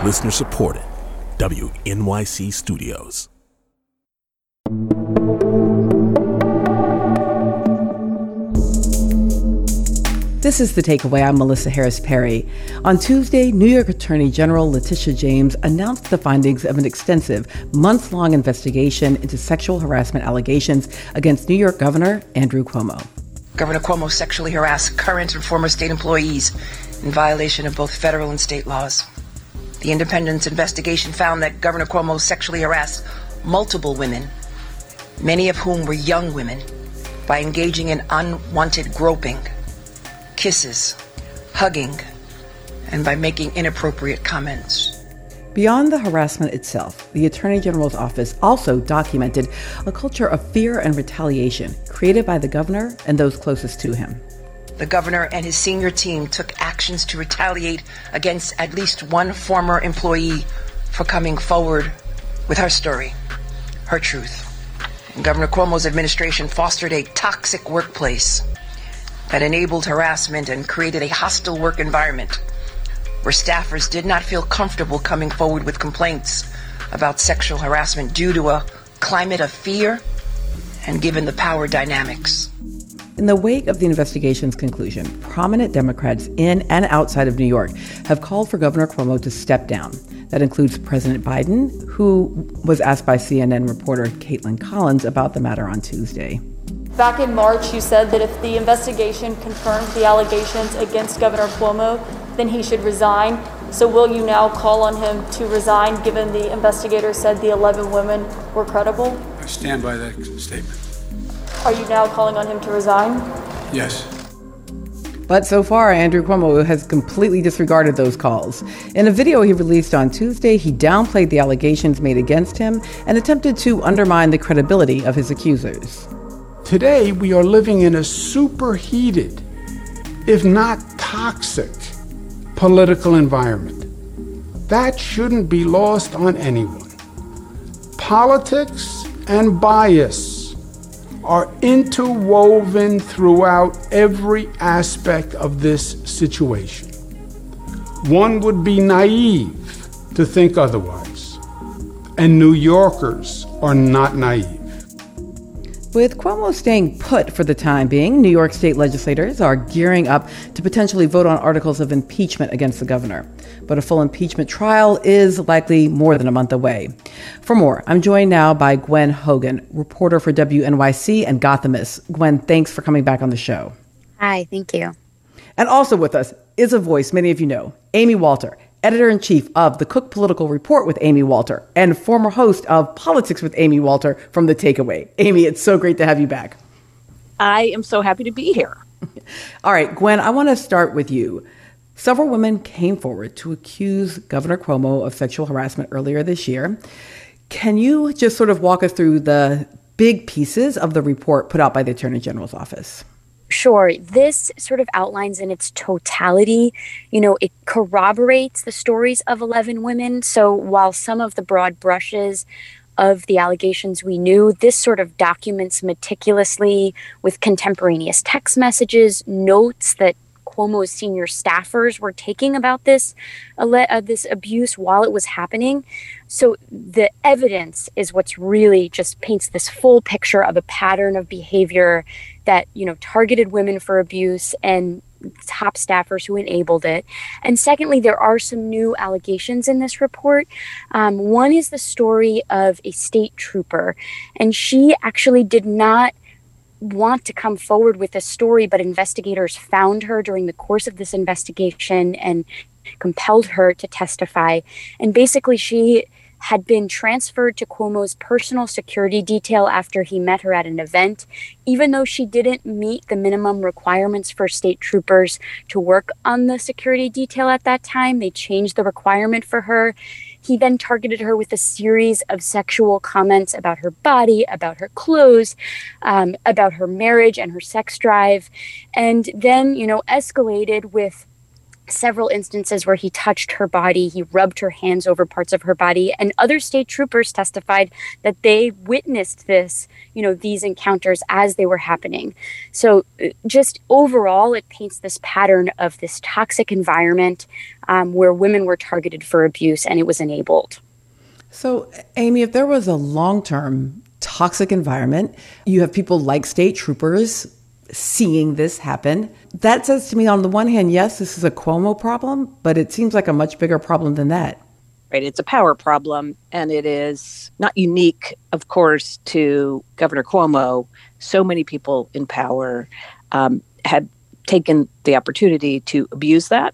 Listener supported. WNYC Studios. This is The Takeaway. I'm Melissa Harris Perry. On Tuesday, New York Attorney General Letitia James announced the findings of an extensive, months-long investigation into sexual harassment allegations against New York Governor Andrew Cuomo. Governor Cuomo sexually harassed current and former state employees in violation of both federal and state laws. The Independence investigation found that Governor Cuomo sexually harassed multiple women, many of whom were young women, by engaging in unwanted groping, kisses, hugging, and by making inappropriate comments. Beyond the harassment itself, the Attorney General's office also documented a culture of fear and retaliation created by the governor and those closest to him. The governor and his senior team took actions to retaliate against at least one former employee for coming forward with her story, her truth. And Governor Cuomo's administration fostered a toxic workplace that enabled harassment and created a hostile work environment where staffers did not feel comfortable coming forward with complaints about sexual harassment due to a climate of fear and given the power dynamics. In the wake of the investigation's conclusion, prominent Democrats in and outside of New York have called for Governor Cuomo to step down. That includes President Biden, who was asked by CNN reporter Caitlin Collins about the matter on Tuesday. Back in March, you said that if the investigation confirmed the allegations against Governor Cuomo, then he should resign. So will you now call on him to resign, given the investigators said the 11 women were credible? I stand by that statement. Are you now calling on him to resign? Yes. But so far, Andrew Cuomo has completely disregarded those calls. In a video he released on Tuesday, he downplayed the allegations made against him and attempted to undermine the credibility of his accusers. Today, we are living in a superheated, if not toxic, political environment. That shouldn't be lost on anyone. Politics and bias are interwoven throughout every aspect of this situation. One would be naive to think otherwise, and New Yorkers are not naive. With Cuomo staying put for the time being, New York state legislators are gearing up to potentially vote on articles of impeachment against the governor. But a full impeachment trial is likely more than a month away. For more, I'm joined now by Gwen Hogan, reporter for WNYC and Gothamist. Gwen, thanks for coming back on the show. Hi, thank you. And also with us is a voice many of you know, Amy Walter, editor-in-chief of The Cook Political Report with Amy Walter and former host of Politics with Amy Walter from The Takeaway. Amy, it's so great to have you back. I am so happy to be here. All right, Gwen, I want to start with you. Several women came forward to accuse Governor Cuomo of sexual harassment earlier this year. Can you just sort of walk us through the big pieces of the report put out by the Attorney General's office? Sure. This sort of outlines in its totality, it corroborates the stories of 11 women. So while some of the broad brushes of the allegations we knew, this sort of documents meticulously with contemporaneous text messages, notes that Cuomo's senior staffers were taking about this abuse while it was happening. So the evidence is what's really just paints this full picture of a pattern of behavior that, targeted women for abuse and top staffers who enabled it. And secondly, there are some new allegations in this report. One is the story of a state trooper, and she actually did not want to come forward with this story, but investigators found her during the course of this investigation and compelled her to testify. And basically, she had been transferred to Cuomo's personal security detail after he met her at an event, even though she didn't meet the minimum requirements for state troopers to work on the security detail at that time. They changed the requirement for her. He then targeted her with a series of sexual comments about her body, about her clothes, about her marriage and her sex drive, and then, escalated with several instances where he touched her body, he rubbed her hands over parts of her body, and other state troopers testified that they witnessed this, these encounters as they were happening. So just overall, it paints this pattern of this toxic environment where women were targeted for abuse and it was enabled. So, Amy, if there was a long-term toxic environment, you have people like state troopers seeing this happen. That says to me, on the one hand, yes, this is a Cuomo problem, but it seems like a much bigger problem than that. Right. It's a power problem, and it is not unique, of course, to Governor Cuomo. So many people in power had taken the opportunity to abuse that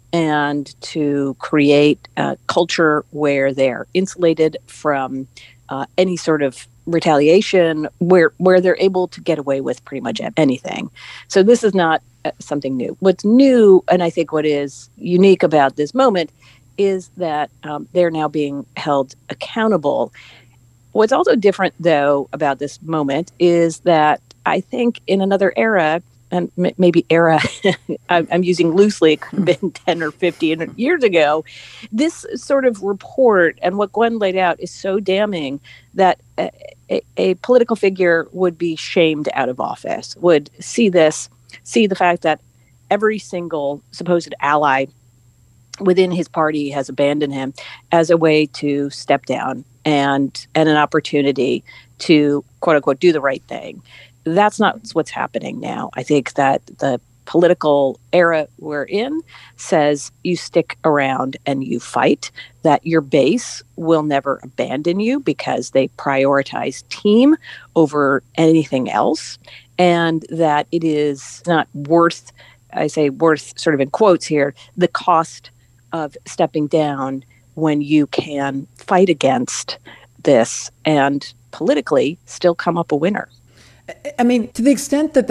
and to create a culture where they're insulated from any sort of retaliation, where they're able to get away with pretty much anything. So this is not something new. What's new, and I think what is unique about this moment, is that they're now being held accountable. What's also different, though, about this moment is that I think in another era, and maybe era I'm using loosely, it could have been 10 or 15 years ago, this sort of report and what Gwen laid out is so damning that a political figure would be shamed out of office, would see the fact that every single supposed ally within his party has abandoned him as a way to step down and an opportunity to, quote unquote, do the right thing. That's not what's happening now. I think that the political era we're in says you stick around and you fight, that your base will never abandon you because they prioritize team over anything else, and that it is not worth, I say worth sort of in quotes here, the cost of stepping down when you can fight against this and politically still come up a winner. I mean, to the extent that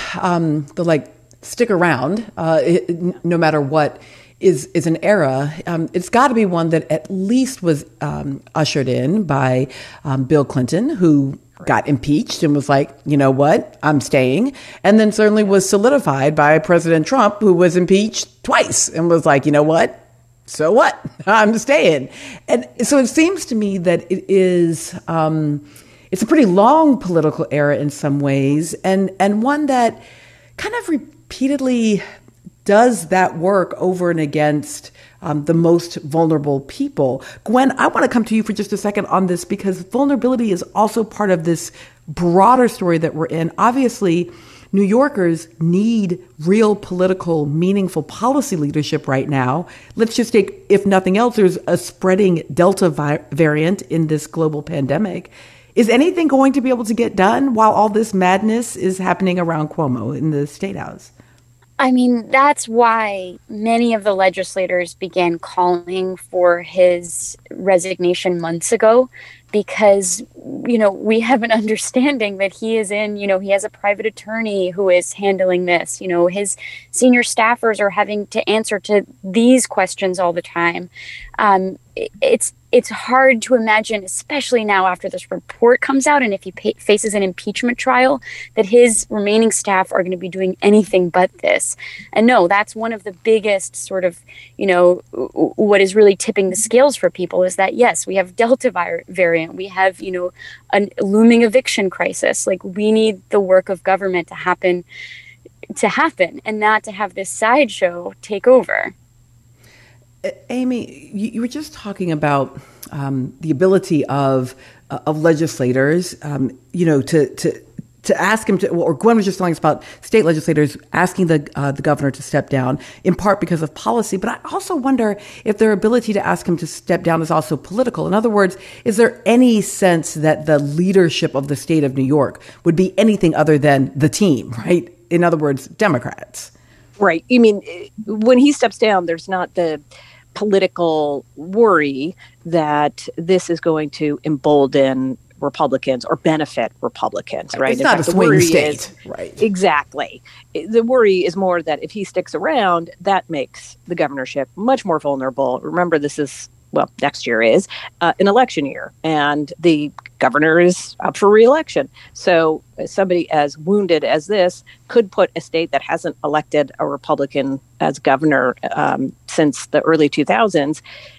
the stick around, no matter what, is an era, it's got to be one that at least was ushered in by Bill Clinton, who got impeached and was like, you know what, I'm staying. And then certainly was solidified by President Trump, who was impeached twice and was like, you know what, so what, I'm staying. And so it seems to me that it is... it's a pretty long political era in some ways, and one that kind of repeatedly does that work over and against the most vulnerable people. Gwen, I want to come to you for just a second on this, because vulnerability is also part of this broader story that we're in. Obviously, New Yorkers need real political, meaningful policy leadership right now. Let's just take, if nothing else, there's a spreading Delta variant in this global pandemic. Is anything going to be able to get done while all this madness is happening around Cuomo in the State House? I mean, that's why many of the legislators began calling for his resignation months ago, because, we have an understanding that he is he has a private attorney who is handling this. His senior staffers are having to answer to these questions all the time. It's hard to imagine, especially now after this report comes out and if he faces an impeachment trial, that his remaining staff are going to be doing anything but this. And no, that's one of the biggest sort of, what is really tipping the scales for people is that, yes, we have Delta variant. We have, a looming eviction crisis. Like, we need the work of government to happen and not to have this sideshow take over. Amy, you were just talking about the ability of legislators, to ask him to, or Gwen was just telling us about state legislators asking the governor to step down, in part because of policy. But I also wonder if their ability to ask him to step down is also political. In other words, is there any sense that the leadership of the state of New York would be anything other than the team, right? In other words, Democrats. Right. You mean, when he steps down, there's not the political worry that this is going to embolden Republicans or benefit Republicans, right? It's not a swing state, right? Exactly. The worry is more that if he sticks around, that makes the governorship much more vulnerable. Remember, this is, next year is an election year, and the governor is up for re-election. So somebody as wounded as this could put a state that hasn't elected a Republican as governor since the early 2000s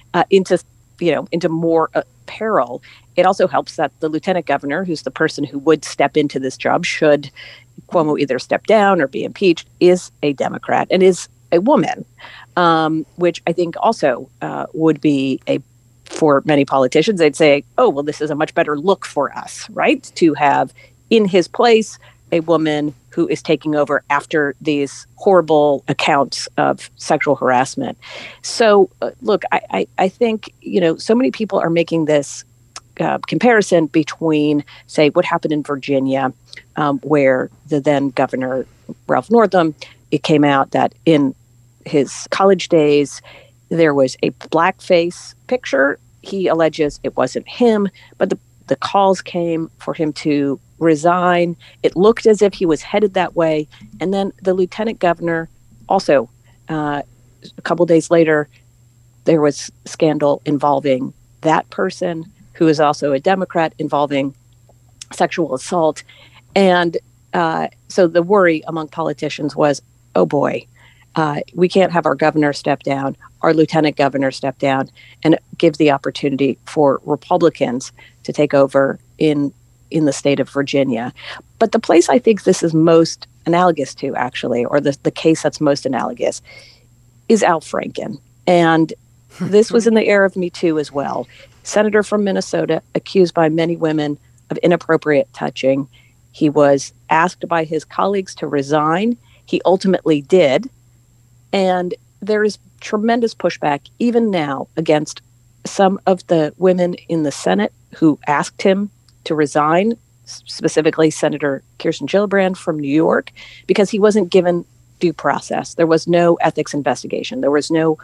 into more peril. It also helps that the lieutenant governor, who's the person who would step into this job should Cuomo either step down or be impeached, is a Democrat and is a woman, which I think also would be for many politicians, they'd say, oh, well, this is a much better look for us, right? To have in his place a woman who is taking over after these horrible accounts of sexual harassment. So, look, I think, so many people are making this comparison between, say, what happened in Virginia, where the then governor, Ralph Northam, it came out that in his college days, there was a blackface picture. He alleges it wasn't him, but the calls came for him to resign. It looked as if he was headed that way. And then the lieutenant governor also, a couple days later, there was scandal involving that person, who is also a Democrat, involving sexual assault. And so the worry among politicians was, oh boy, we can't have our governor step down, our lieutenant governor step down, and give the opportunity for Republicans to take over in the state of Virginia. But the place I think this is most analogous to, actually, or the case that's most analogous, is Al Franken. And this was in the era of Me Too as well. Senator from Minnesota, accused by many women of inappropriate touching. He was asked by his colleagues to resign. He ultimately did. And there is tremendous pushback, even now, against some of the women in the Senate who asked him to resign, specifically Senator Kirsten Gillibrand from New York, because he wasn't given due process. There was no ethics investigation. There was no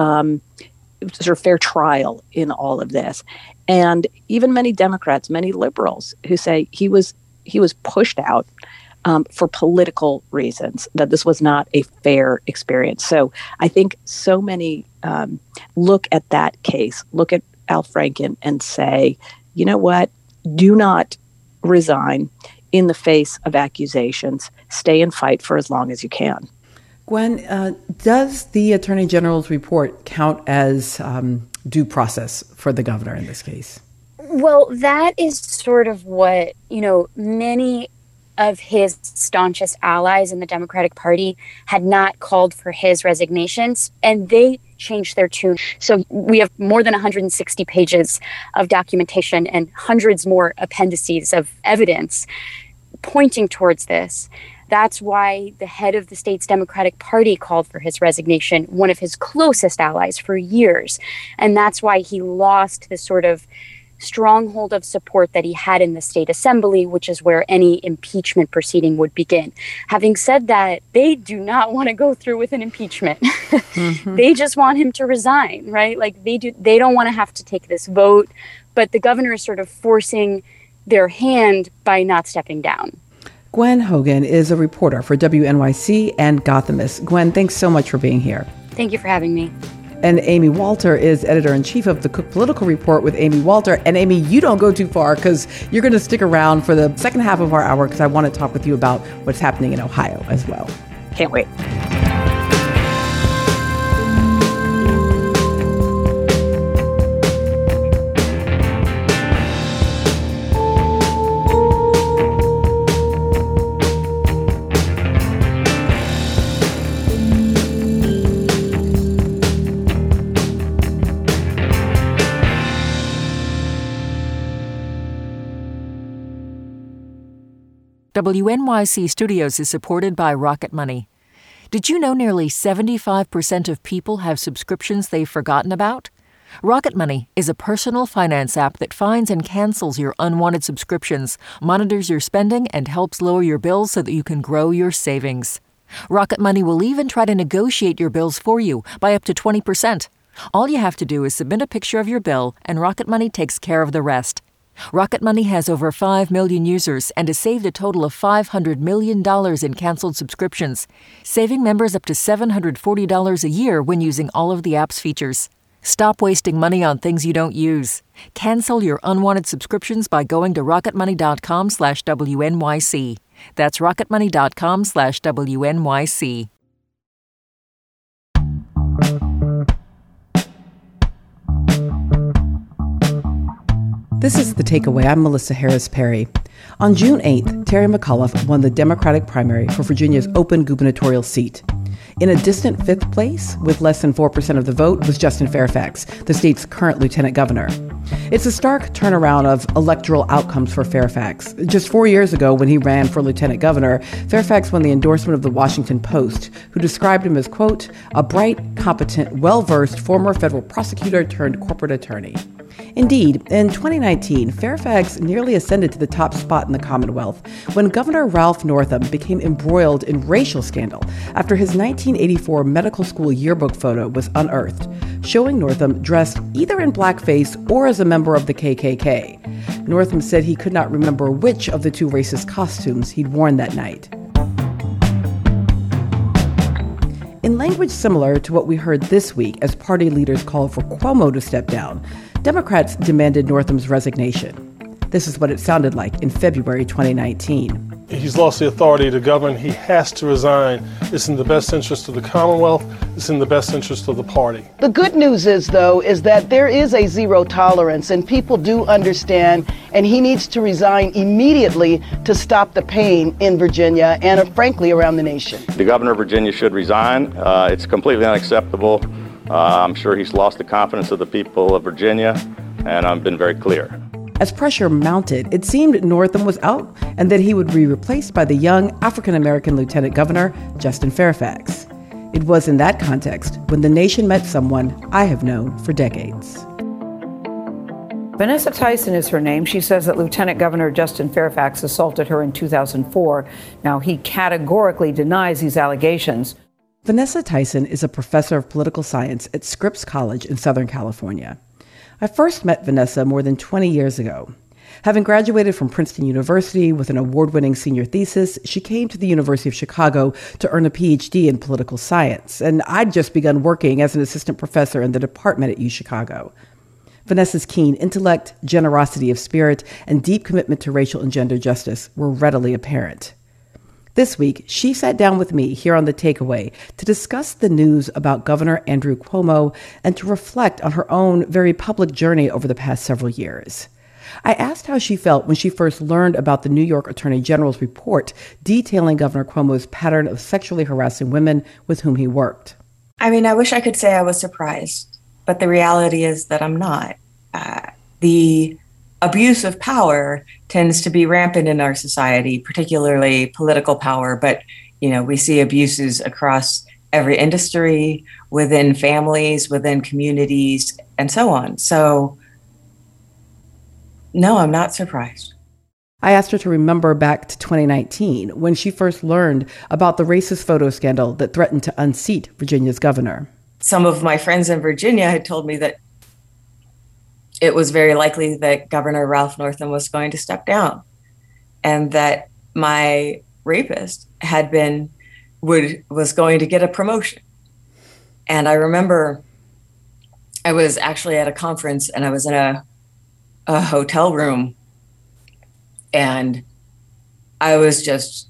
sort of fair trial in all of this. And even many Democrats, many liberals who say he was pushed out for political reasons, that this was not a fair experience. So I think so many look at that case, look at Al Franken and say, you know what, do not resign in the face of accusations. Stay and fight for as long as you can. Gwen, does the Attorney General's report count as due process for the governor in this case? Well, that is sort of what, many of his staunchest allies in the Democratic Party had not called for his resignations, and they changed their tune. So we have more than 160 pages of documentation and hundreds more appendices of evidence pointing towards this. That's why the head of the state's Democratic Party called for his resignation, one of his closest allies for years. And that's why he lost this sort of stronghold of support that he had in the state assembly, which is where any impeachment proceeding would begin. Having said that, they do not want to go through with an impeachment. Mm-hmm. They just want him to resign, right? Like they don't want to have to take this vote, but the governor is sort of forcing their hand by not stepping down. Gwen Hogan is a reporter for WNYC and Gothamist. Gwen, thanks so much for being here. Thank you for having me. And Amy Walter is editor-in-chief of the Cook Political Report with Amy Walter. And Amy, you don't go too far because you're going to stick around for the second half of our hour because I want to talk with you about what's happening in Ohio as well. Can't wait. WNYC Studios is supported by Rocket Money. Did you know nearly 75% of people have subscriptions they've forgotten about? Rocket Money is a personal finance app that finds and cancels your unwanted subscriptions, monitors your spending, and helps lower your bills so that you can grow your savings. Rocket Money will even try to negotiate your bills for you by up to 20%. All you have to do is submit a picture of your bill, and Rocket Money takes care of the rest. Rocket Money has over 5 million users and has saved a total of $500 million in canceled subscriptions, saving members up to $740 a year when using all of the app's features. Stop wasting money on things you don't use. Cancel your unwanted subscriptions by going to rocketmoney.com/WNYC. That's rocketmoney.com/WNYC. This is The Takeaway. I'm Melissa Harris Perry. On June 8th, Terry McAuliffe won the Democratic primary for Virginia's open gubernatorial seat. In a distant fifth place, with less than 4% of the vote, was Justin Fairfax, the state's current lieutenant governor. It's a stark turnaround of electoral outcomes for Fairfax. Just 4 years ago, when he ran for lieutenant governor, Fairfax won the endorsement of the Washington Post, who described him as, quote, a bright, competent, well-versed former federal prosecutor turned corporate attorney. Indeed, in 2019, Fairfax nearly ascended to the top spot in the Commonwealth when Governor Ralph Northam became embroiled in racial scandal after his 1984 medical school yearbook photo was unearthed, showing Northam dressed either in blackface or as a member of the KKK. Northam said he could not remember which of the two racist costumes he'd worn that night. In language similar to what we heard this week as party leaders called for Cuomo to step down, Democrats demanded Northam's resignation. This is what it sounded like in February 2019. He's lost the authority to govern. He has to resign. It's in the best interest of the Commonwealth. It's in the best interest of the party. The good news is, though, is that there is a zero tolerance, and people do understand, and he needs to resign immediately to stop the pain in Virginia and, frankly, around the nation. The governor of Virginia should resign. It's completely unacceptable. I'm sure he's lost the confidence of the people of Virginia, and I've been very clear. As pressure mounted, it seemed Northam was out and that he would be replaced by the young African-American Lieutenant Governor, Justin Fairfax. It was in that context when the nation met someone I have known for decades. Vanessa Tyson is her name. She says that Lieutenant Governor Justin Fairfax assaulted her in 2004. Now, he categorically denies these allegations. Vanessa Tyson is a professor of political science at Scripps College in Southern California. I first met Vanessa more than 20 years ago. Having graduated from Princeton University with an award-winning senior thesis, she came to the University of Chicago to earn a PhD in political science, and I'd just begun working as an assistant professor in the department at UChicago. Vanessa's keen intellect, generosity of spirit, and deep commitment to racial and gender justice were readily apparent. This week, she sat down with me here on The Takeaway to discuss the news about Governor Andrew Cuomo and to reflect on her own very public journey over the past several years. I asked how she felt when she first learned about the New York Attorney General's report detailing Governor Cuomo's pattern of sexually harassing women with whom he worked. I mean, I wish I could say I was surprised, but the reality is that I'm not. The abuse of power tends to be rampant in our society, particularly political power. But, you know, we see abuses across every industry, within families, within communities, and so on. So, no, I'm not surprised. I asked her to remember back to 2019 when she first learned about the racist photo scandal that threatened to unseat Virginia's governor. Some of my friends in Virginia had told me that it was very likely that Governor Ralph Northam was going to step down and that my rapist was going to get a promotion. And I remember I was actually at a conference and I was in a hotel room and it was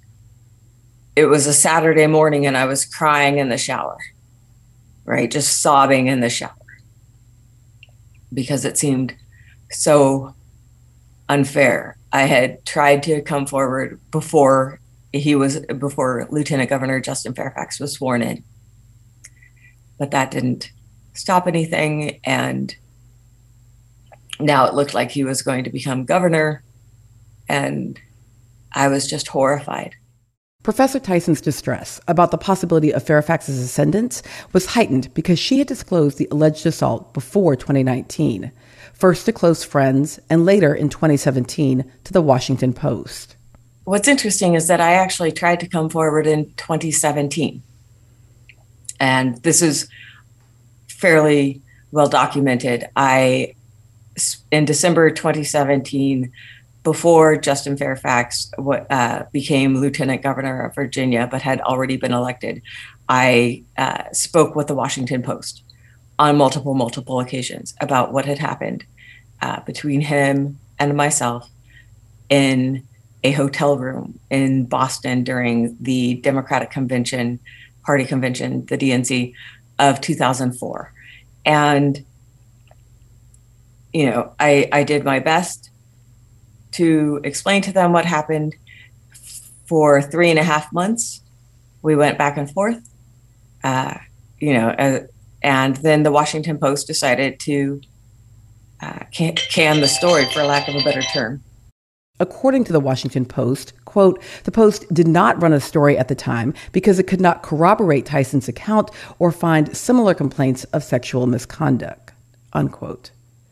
a Saturday morning and I was crying in the shower, right? Just sobbing in the shower, because it seemed so unfair. I had tried to come forward before Lieutenant Governor Justin Fairfax was sworn in, but that didn't stop anything. And now it looked like he was going to become governor, and I was just horrified. Professor Tyson's distress about the possibility of Fairfax's ascendance was heightened because she had disclosed the alleged assault before 2019, first to close friends and later in 2017 to the Washington Post. What's interesting is that I actually tried to come forward in 2017. And this is fairly well documented. In December 2017, before Justin Fairfax became Lieutenant Governor of Virginia, but had already been elected, I spoke with the Washington Post on multiple occasions about what had happened between him and myself in a hotel room in Boston during the Democratic Party convention, the DNC of 2004. And, I did my best to explain to them what happened. For 3.5 months. We went back and forth, and then the Washington Post decided to can the story, for lack of a better term. According to the Washington Post, quote, the Post did not run a story at the time because it could not corroborate Tyson's account or find similar complaints of sexual misconduct, unquote.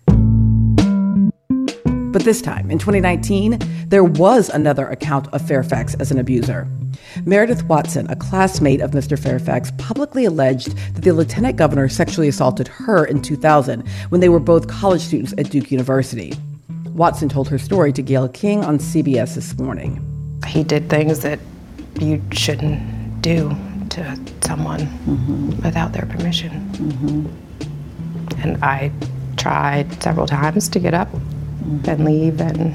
But this time, in 2019, there was another account of Fairfax as an abuser. Meredith Watson, a classmate of Mr. Fairfax, publicly alleged that the lieutenant governor sexually assaulted her in 2000 when they were both college students at Duke University. Watson told her story to Gayle King on CBS This Morning. He did things that you shouldn't do to someone without their permission. And I tried several times to get up and leave and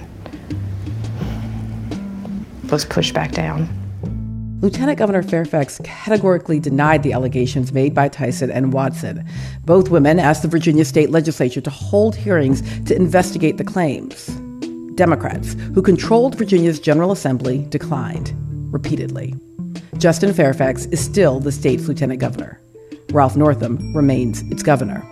was pushed back down. Lieutenant Governor Fairfax categorically denied the allegations made by Tyson and Watson. Both women asked the Virginia state legislature to hold hearings to investigate the claims. Democrats, who controlled Virginia's General Assembly, declined repeatedly. Justin Fairfax is still the state's lieutenant governor. Ralph Northam remains its governor.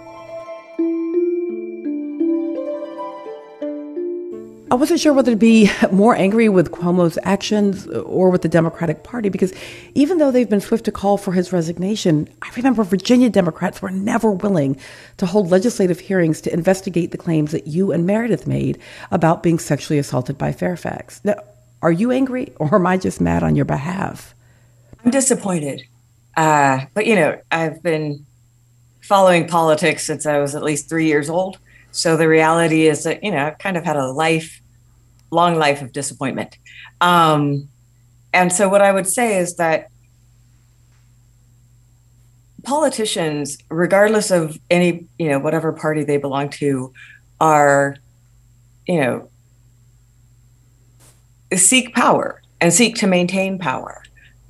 I wasn't sure whether to be more angry with Cuomo's actions or with the Democratic Party, because even though they've been swift to call for his resignation, I remember Virginia Democrats were never willing to hold legislative hearings to investigate the claims that you and Meredith made about being sexually assaulted by Fairfax. Now, are you angry, or am I just mad on your behalf? I'm disappointed. But, I've been following politics since I was at least 3 years old. So the reality is that, I've kind of had a long life of disappointment. And so what I would say is that politicians, regardless of any, whatever party they belong to, are, seek power and seek to maintain power.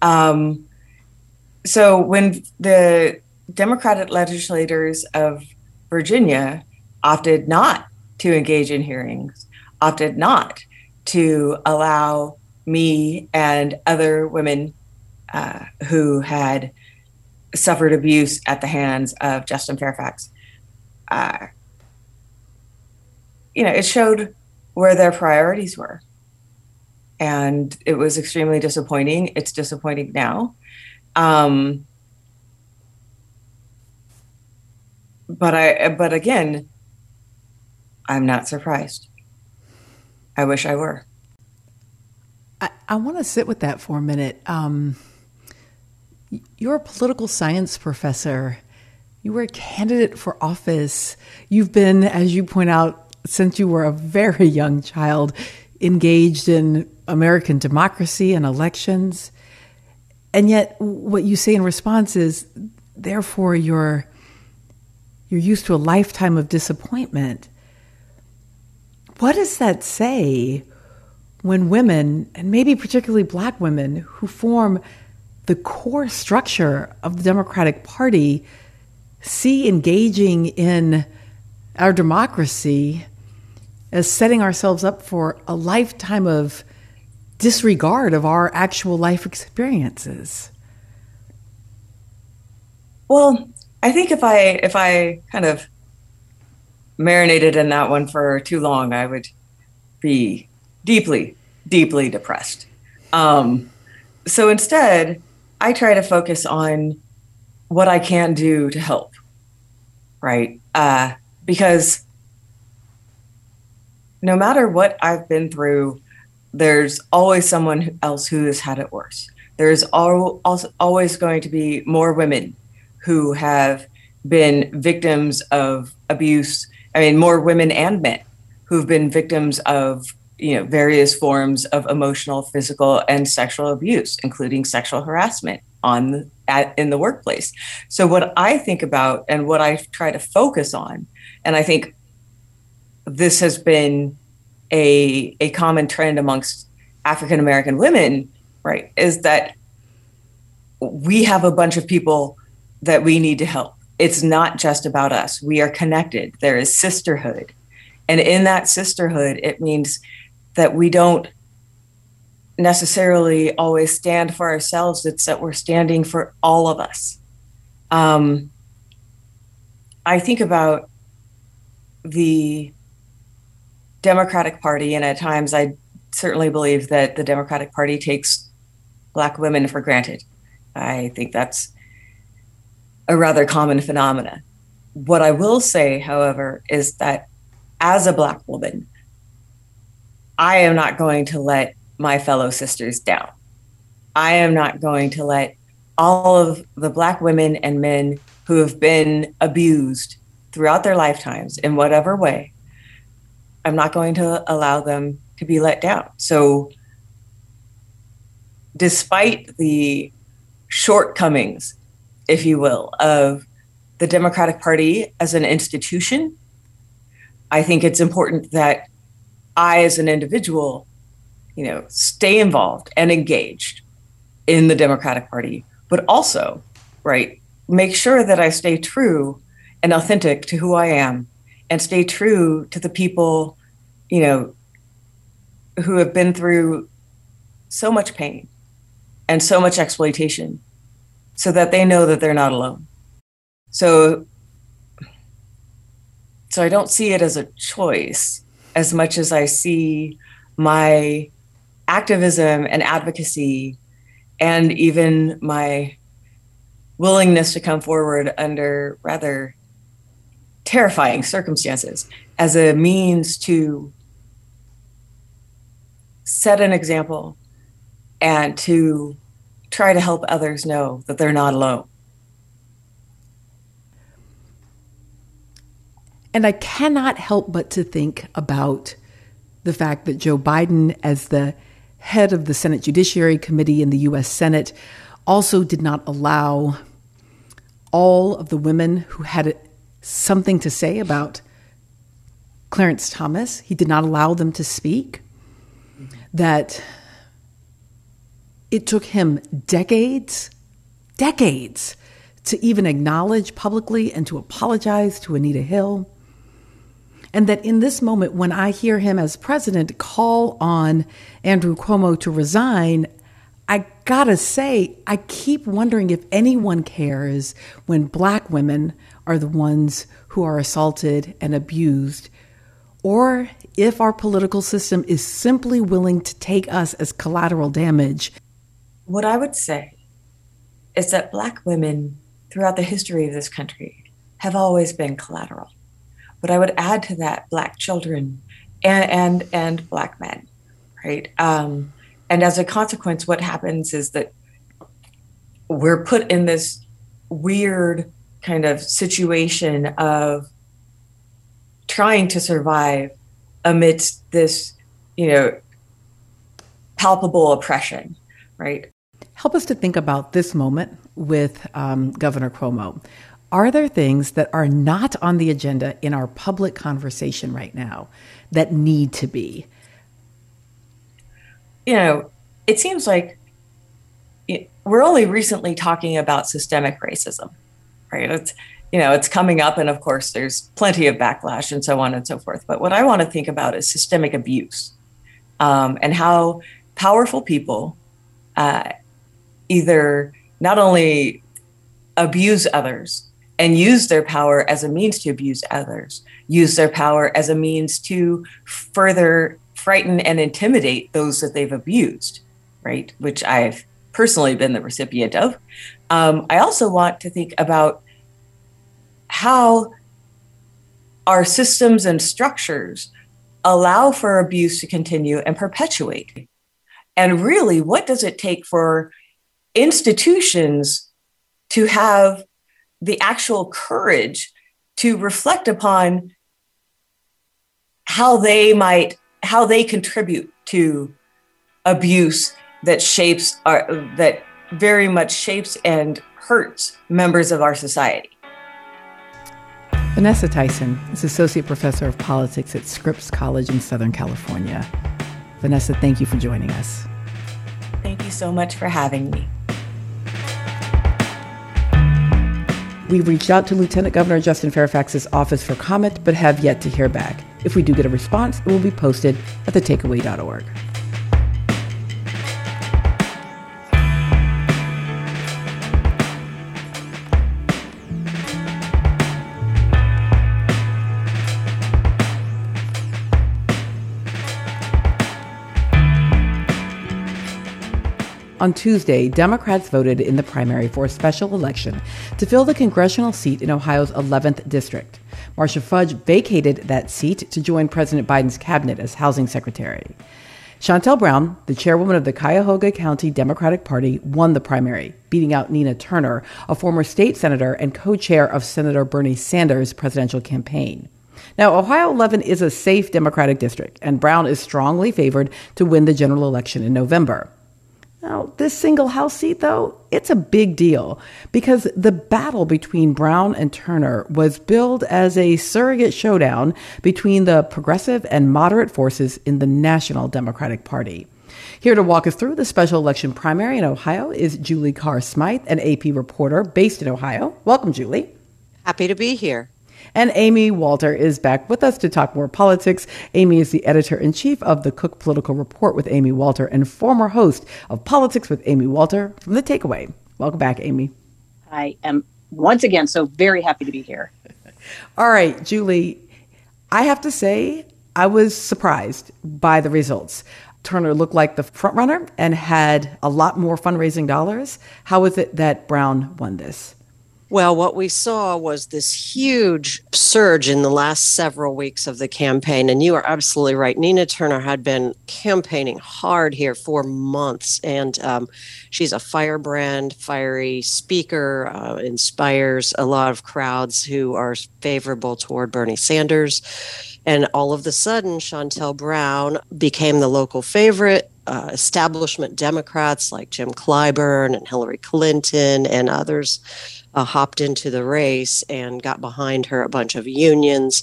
So when the Democratic legislators of Virginia opted not to engage in hearings, opted not to allow me and other women who had suffered abuse at the hands of Justin Fairfax, it showed where their priorities were. And it was extremely disappointing. It's disappointing now. But again, I'm not surprised. I wish I were. I want to sit with that for a minute. You're a political science professor. You were a candidate for office. You've been, as you point out, since you were a very young child, engaged in American democracy and elections. And yet what you say in response is, therefore, you're used to a lifetime of disappointment. What does that say when women, and maybe particularly Black women, who form the core structure of the Democratic Party, see engaging in our democracy as setting ourselves up for a lifetime of disregard of our actual life experiences? Well, I think if I kind of marinated in that one for too long, I would be deeply, deeply depressed. So instead, I try to focus on what I can do to help, right? Because no matter what I've been through, there's always someone else who has had it worse. There's always going to be more women who have been victims of abuse. I mean, more women and men who've been victims of, various forms of emotional, physical, and sexual abuse, including sexual harassment in the workplace. So what I think about and what I try to focus on, and I think this has been a common trend amongst African American women, right, is that we have a bunch of people that we need to help. It's not just about us. We are connected. There is sisterhood. And in that sisterhood, it means that we don't necessarily always stand for ourselves. It's that we're standing for all of us. I think about the Democratic Party, and at times I certainly believe that the Democratic Party takes Black women for granted. I think that's a rather common phenomena. What I will say, however, is that as a Black woman, I am not going to let my fellow sisters down. I am not going to let all of the Black women and men who have been abused throughout their lifetimes in whatever way, I'm not going to allow them to be let down. So despite the shortcomings, if you will, of the Democratic Party as an institution, I think it's important that I, as an individual, stay involved and engaged in the Democratic Party, but also, right, make sure that I stay true and authentic to who I am and stay true to the people, who have been through so much pain and so much exploitation so that they know that they're not alone. So I don't see it as a choice as much as I see my activism and advocacy and even my willingness to come forward under rather terrifying circumstances as a means to set an example and to try to help others know that they're not alone. And I cannot help but to think about the fact that Joe Biden, as the head of the Senate Judiciary Committee in the U.S. Senate, also did not allow all of the women who had something to say about Clarence Thomas. He did not allow them to speak. That it took him decades to even acknowledge publicly and to apologize to Anita Hill. And that in this moment, when I hear him as president call on Andrew Cuomo to resign, I gotta say, I keep wondering if anyone cares when Black women are the ones who are assaulted and abused, or if our political system is simply willing to take us as collateral damage. What I would say is that Black women throughout the history of this country have always been collateral. But I would add to that Black children and Black men, right? And as a consequence, what happens is that we're put in this weird kind of situation of trying to survive amidst this, palpable oppression, right? Help us to think about this moment with Governor Cuomo. Are there things that are not on the agenda in our public conversation right now that need to be? It seems like we're only recently talking about systemic racism, right? It's coming up, and of course there's plenty of backlash and so on and so forth. But what I want to think about is systemic abuse, and how powerful people either not only abuse others and use their power as a means to abuse others, use their power as a means to further frighten and intimidate those that they've abused, right? Which I've personally been the recipient of. I also want to think about how our systems and structures allow for abuse to continue and perpetuate. And really, what does it take for institutions to have the actual courage to reflect upon how they contribute to abuse that shapes that very much shapes and hurts members of our society. Vanessa Tyson is Associate Professor of Politics at Scripps College in Southern California. Vanessa, thank you for joining us. Thank you so much for having me. We reached out to Lieutenant Governor Justin Fairfax's office for comment, but have yet to hear back. If we do get a response, it will be posted at thetakeaway.org. On Tuesday, Democrats voted in the primary for a special election to fill the congressional seat in Ohio's 11th district. Marcia Fudge vacated that seat to join President Biden's cabinet as housing secretary. Shontel Brown, the chairwoman of the Cuyahoga County Democratic Party, won the primary, beating out Nina Turner, a former state senator and co-chair of Senator Bernie Sanders' presidential campaign. Now, Ohio 11 is a safe Democratic district, and Brown is strongly favored to win the general election in November. Now, this single House seat, though, it's a big deal because the battle between Brown and Turner was billed as a surrogate showdown between the progressive and moderate forces in the National Democratic Party. Here to walk us through the special election primary in Ohio is Julie Carr-Smythe, an AP reporter based in Ohio. Welcome, Julie. Happy to be here. And Amy Walter is back with us to talk more politics. Amy is the editor-in-chief of the Cook Political Report with Amy Walter and former host of Politics with Amy Walter from The Takeaway. Welcome back, Amy. I am once again so very happy to be here. All right, Julie, I have to say I was surprised by the results. Turner looked like the frontrunner and had a lot more fundraising dollars. How is it that Brown won this? Well, what we saw was this huge surge in the last several weeks of the campaign. And you are absolutely right. Nina Turner had been campaigning hard here for months. And she's a firebrand, fiery speaker, inspires a lot of crowds who are favorable toward Bernie Sanders. And all of a sudden, Shontel Brown became the local favorite. Establishment Democrats like Jim Clyburn and Hillary Clinton and others hopped into the race and got behind her, a bunch of unions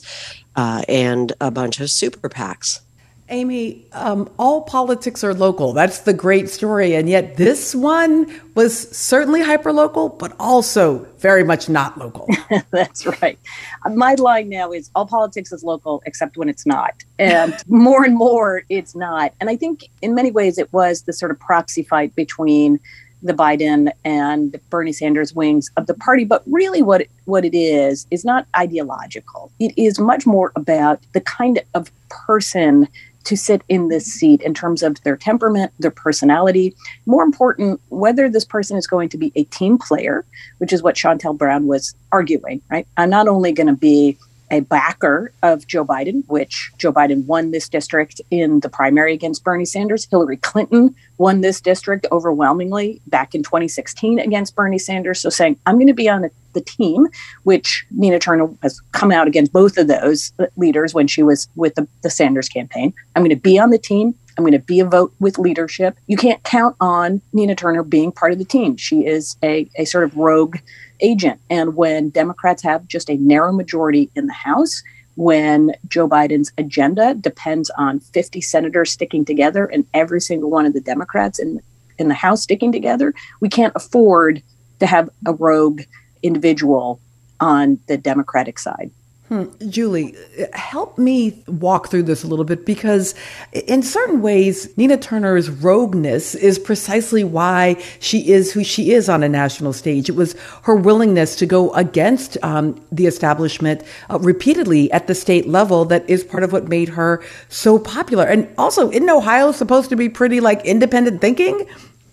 and a bunch of super PACs. Amy, all politics are local. That's the great story. And yet this one was certainly hyperlocal, but also very much not local. That's right. My line now is all politics is local, except when it's not. And more it's not. And I think in many ways it was the sort of proxy fight between the Biden and Bernie Sanders wings of the party. But really what it is not ideological. It is much more about the kind of person to sit in this seat in terms of their temperament, their personality. More important, whether this person is going to be a team player, which is what Shontel Brown was arguing, right? I'm not only going to be a backer of Joe Biden, which Joe Biden won this district in the primary against Bernie Sanders. Hillary Clinton won this district overwhelmingly back in 2016 against Bernie Sanders. So saying, I'm going to be on the team, which Nina Turner has come out against both of those leaders when she was with the Sanders campaign. I'm going to be on the team. I'm going to be a vote with leadership. You can't count on Nina Turner being part of the team. She is a sort of rogue agent. And when Democrats have just a narrow majority in the House, when Joe Biden's agenda depends on 50 senators sticking together and every single one of the Democrats in the House sticking together, we can't afford to have a rogue individual on the Democratic side. Julie, help me walk through this a little bit, because in certain ways, Nina Turner's rogueness is precisely why she is who she is on a national stage. It was her willingness to go against the establishment repeatedly at the state level that is part of what made her so popular. And also, isn't Ohio supposed to be pretty independent thinking?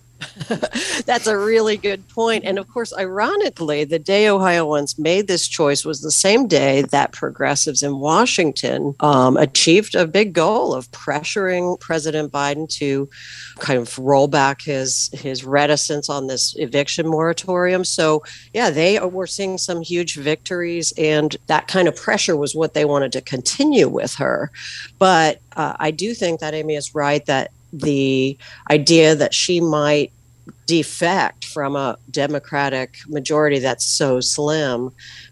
That's a really good point. And of course, ironically, the day Ohioans made this choice was the same day that progressives in Washington achieved a big goal of pressuring President Biden to kind of roll back his reticence on this eviction moratorium. So, yeah, they were seeing some huge victories, and that kind of pressure was what they wanted to continue with her. But I do think that Amy is right that the idea that she might defect from a Democratic majority that's so slim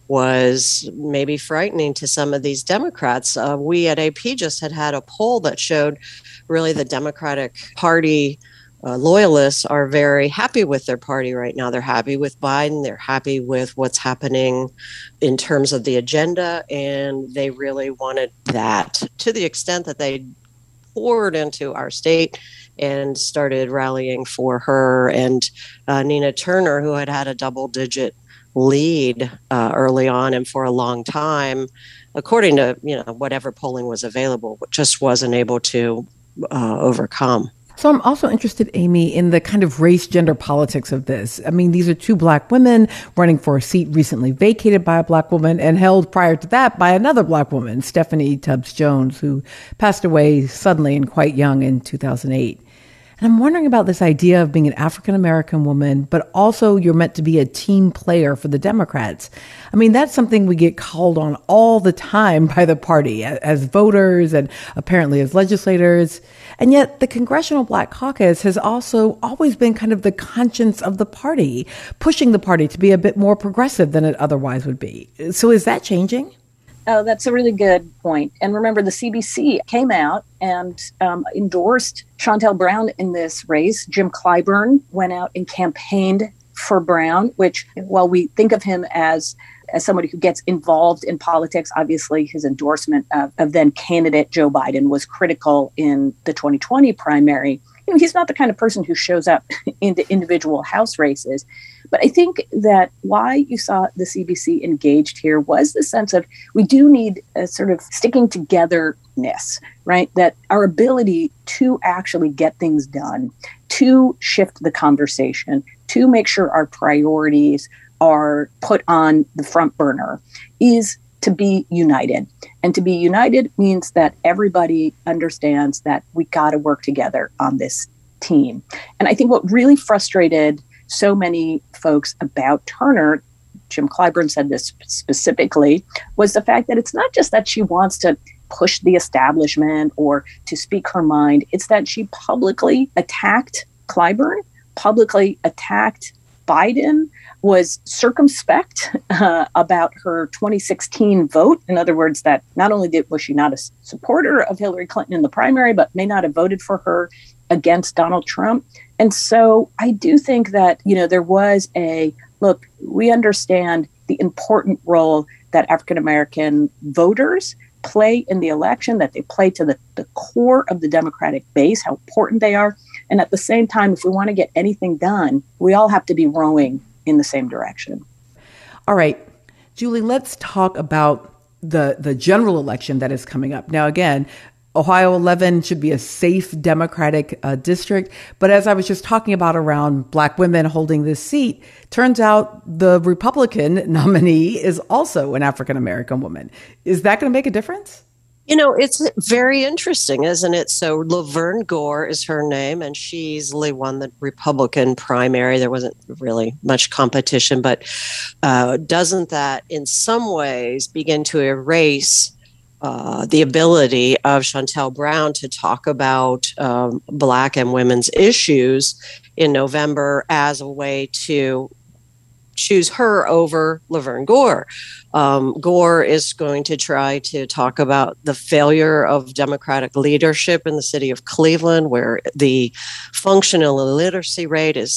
was maybe frightening to some of these Democrats. We at AP just had a poll that showed really the Democratic Party loyalists are very happy with their party right now. They're happy with Biden. They're happy with what's happening in terms of the agenda. And they really wanted that, to the extent that they poured into our state and started rallying for her and Nina Turner, who had a double-digit lead early on and for a long time, according to whatever polling was available, just wasn't able to overcome. So I'm also interested, Amy, in the kind of race gender politics of this. I mean, these are two Black women running for a seat recently vacated by a Black woman and held prior to that by another Black woman, Stephanie Tubbs Jones, who passed away suddenly and quite young in 2008. And I'm wondering about this idea of being an African-American woman, but also you're meant to be a team player for the Democrats. I mean, that's something we get called on all the time by the party as voters and apparently as legislators. And yet the Congressional Black Caucus has also always been kind of the conscience of the party, pushing the party to be a bit more progressive than it otherwise would be. So is that changing? Oh, that's a really good point. And remember, the CBC came out and endorsed Shontel Brown in this race. Jim Clyburn went out and campaigned for Brown, which, while we think of him as somebody who gets involved in politics, obviously his endorsement of then candidate Joe Biden was critical in the 2020 primary. He's not the kind of person who shows up into individual House races. But I think that why you saw the CBC engaged here was the sense of we do need a sort of sticking togetherness, right? That our ability to actually get things done, to shift the conversation, to make sure our priorities are put on the front burner is to be united. And to be united means that everybody understands that we got to work together on this team. And I think what really frustrated so many folks about Turner, Jim Clyburn said this specifically, was the fact that it's not just that she wants to push the establishment or to speak her mind. It's that she publicly attacked Clyburn, publicly attacked Biden, was circumspect about her 2016 vote. In other words, that not only was she not a supporter of Hillary Clinton in the primary, but may not have voted for her against Donald Trump. And so I do think that, there was look, we understand the important role that African-American voters play in the election, that they play to the core of the Democratic base, how important they are. And at the same time, if we want to get anything done, we all have to be rowing in the same direction. All right, Julie, let's talk about the general election that is coming up. Now, again, Ohio 11 should be a safe Democratic district. But as I was just talking about around Black women holding this seat, turns out the Republican nominee is also an African-American woman. Is that going to make a difference? It's very interesting, isn't it? So Laverne Gore is her name, and she easily won the Republican primary. There wasn't really much competition, but doesn't that in some ways begin to erase the ability of Shontel Brown to talk about Black and women's issues in November as a way to choose her over Laverne Gore? Gore is going to try to talk about the failure of Democratic leadership in the city of Cleveland, where the functional illiteracy rate is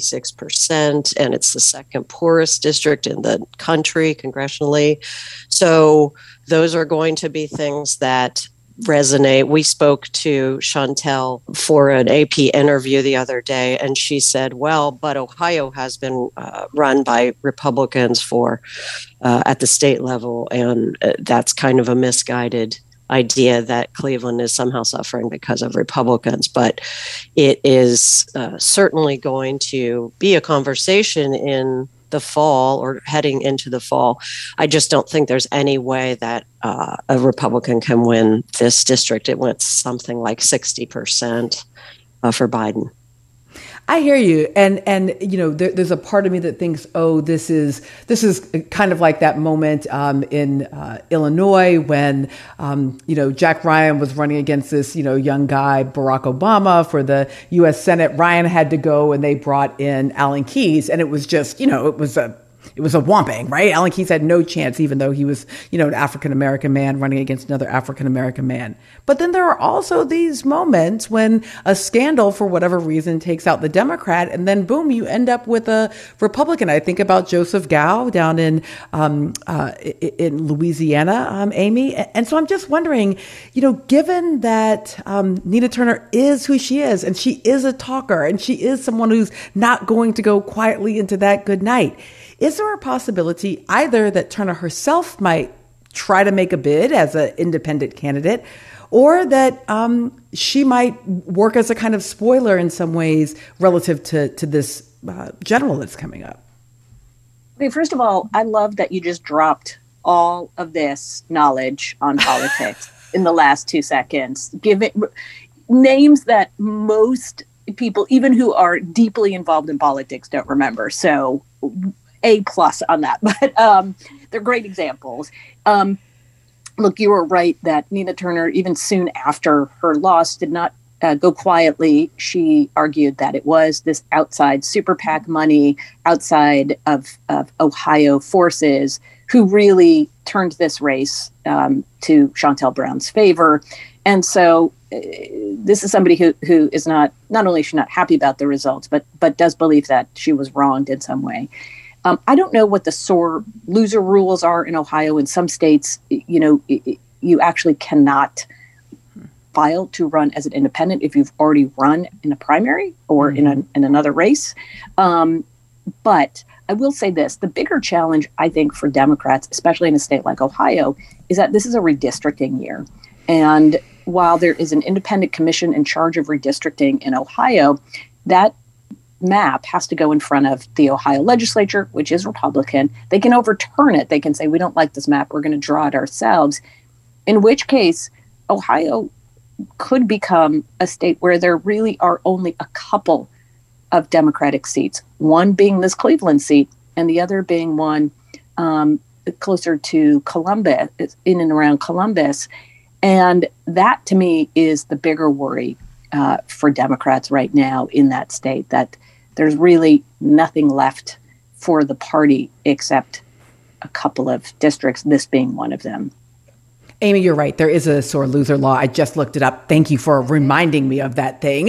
66%, and it's the second poorest district in the country congressionally. So those are going to be things that resonate. We spoke to Shontel for an AP interview the other day, and she said, well, but Ohio has been run by Republicans at the state level, and that's kind of a misguided idea that Cleveland is somehow suffering because of Republicans. But it is certainly going to be a conversation in the fall or heading into the fall. I just don't think there's any way that a Republican can win this district. It went something like 60% for Biden. I hear you, and there's a part of me that thinks, oh, this is kind of like that moment in Illinois when Jack Ryan was running against this young guy Barack Obama for the U.S. Senate. Ryan had to go, and they brought in Alan Keyes, and it was just it was a whomping, right? Alan Keyes had no chance, even though he was, an African-American man running against another African-American man. But then there are also these moments when a scandal, for whatever reason, takes out the Democrat, and then boom, you end up with a Republican. I think about Joseph Gao down in Louisiana, Amy. And so I'm just wondering, given that Nina Turner is who she is, and she is a talker, and she is someone who's not going to go quietly into that good night, is there a possibility either that Turner herself might try to make a bid as an independent candidate, or that she might work as a kind of spoiler in some ways relative to this general that's coming up? Okay, first of all, I love that you just dropped all of this knowledge on politics in the last 2 seconds. Giving names that most people, even who are deeply involved in politics, don't remember. So A+ on that, but they're great examples. Look, you were right that Nina Turner, even soon after her loss, did not go quietly. She argued that it was this outside super PAC money, outside of Ohio forces, who really turned this race to Shontel Brown's favor. And so this is somebody who is not only is she not happy about the results, but does believe that she was wronged in some way. I don't know what the sore loser rules are in Ohio. In some states, you actually cannot file to run as an independent if you've already run in a primary or in another race. But I will say this, the bigger challenge, I think, for Democrats, especially in a state like Ohio, is that this is a redistricting year. And while there is an independent commission in charge of redistricting in Ohio, that map has to go in front of the Ohio legislature, which is Republican. They can overturn it. They can say, we don't like this map. We're going to draw it ourselves. In which case, Ohio could become a state where there really are only a couple of Democratic seats, one being this Cleveland seat and the other being one closer to Columbus, in and around Columbus. And that, to me, is the bigger worry for Democrats right now in that state, that there's really nothing left for the party except a couple of districts, this being one of them. Amy, you're right. There is a sore loser law. I just looked it up. Thank you for reminding me of that thing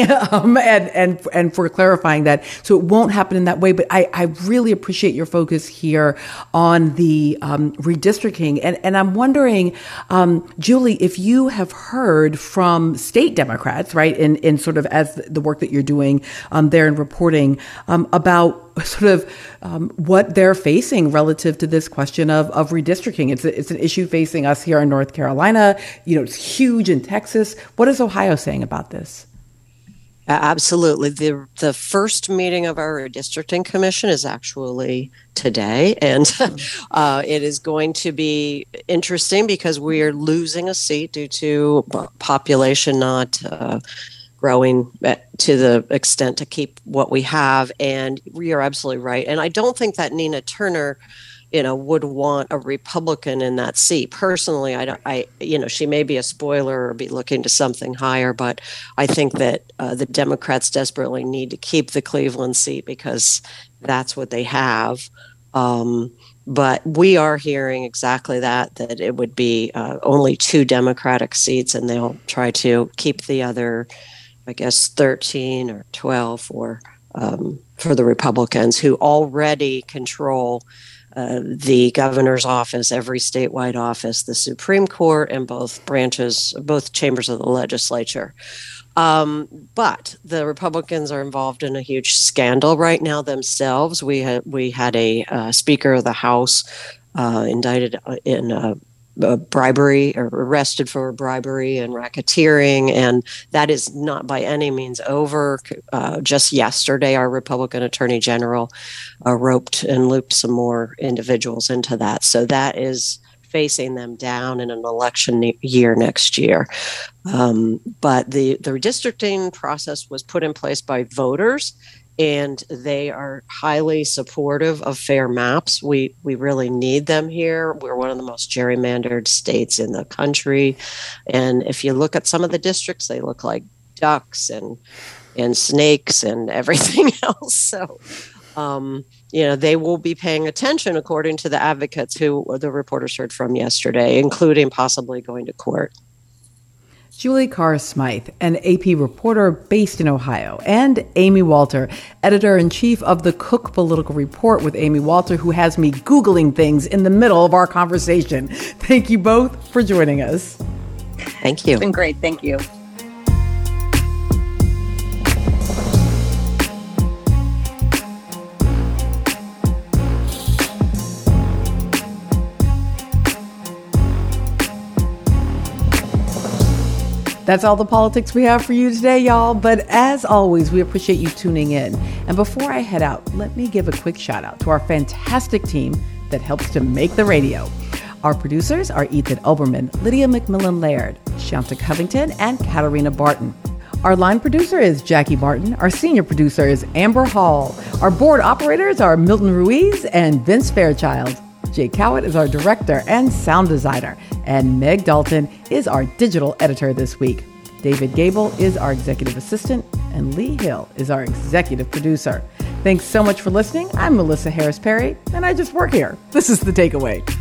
and for clarifying that. So it won't happen in that way. But I really appreciate your focus here on the redistricting. And I'm wondering, Julie, if you have heard from state Democrats, right, in sort of as the work that you're doing there in reporting about sort of what they're facing relative to this question of redistricting. It's an issue facing us here in North Carolina. It's huge in Texas. What is Ohio saying about this? Absolutely. The first meeting of our redistricting commission is actually today, and it is going to be interesting because we are losing a seat due to population not growing to the extent to keep what we have. And you're absolutely right. And I don't think that Nina Turner, would want a Republican in that seat. Personally, she may be a spoiler or be looking to something higher, but I think that the Democrats desperately need to keep the Cleveland seat because that's what they have. But we are hearing exactly that it would be only 2 Democratic seats, and they'll try to keep the other, I guess, 13 or 12 for the Republicans, who already control the governor's office, every statewide office, the Supreme Court, and both chambers of the legislature. But the Republicans are involved in a huge scandal right now themselves. We had a Speaker of the House indicted in bribery, or arrested for bribery and racketeering, and that is not by any means over. Just yesterday, our Republican Attorney General roped and looped some more individuals into that. So that is facing them down in an election year next year. But the redistricting process was put in place by voters, and they are highly supportive of fair maps. We really need them here. We're one of the most gerrymandered states in the country. And if you look at some of the districts, they look like ducks and snakes and everything else. So, they will be paying attention, according to the advocates who the reporters heard from yesterday, including possibly going to court. Julie Carr-Smythe, an AP reporter based in Ohio, and Amy Walter, editor-in-chief of the Cook Political Report with Amy Walter, who has me Googling things in the middle of our conversation. Thank you both for joining us. Thank you. It's been great. Thank you. That's all the politics we have for you today, y'all. But as always, we appreciate you tuning in. And before I head out, let me give a quick shout out to our fantastic team that helps to make the radio. Our producers are Ethan Oberman, Lydia McMillan-Laird, Shanta Covington, and Katarina Barton. Our line producer is Jackie Martin. Our senior producer is Amber Hall. Our board operators are Milton Ruiz and Vince Fairchild. Jay Cowett is our director and sound designer, and Meg Dalton is our digital editor this week. David Gable is our executive assistant, and Lee Hill is our executive producer. Thanks so much for listening. I'm Melissa Harris Perry, and I just work here. This is The Takeaway.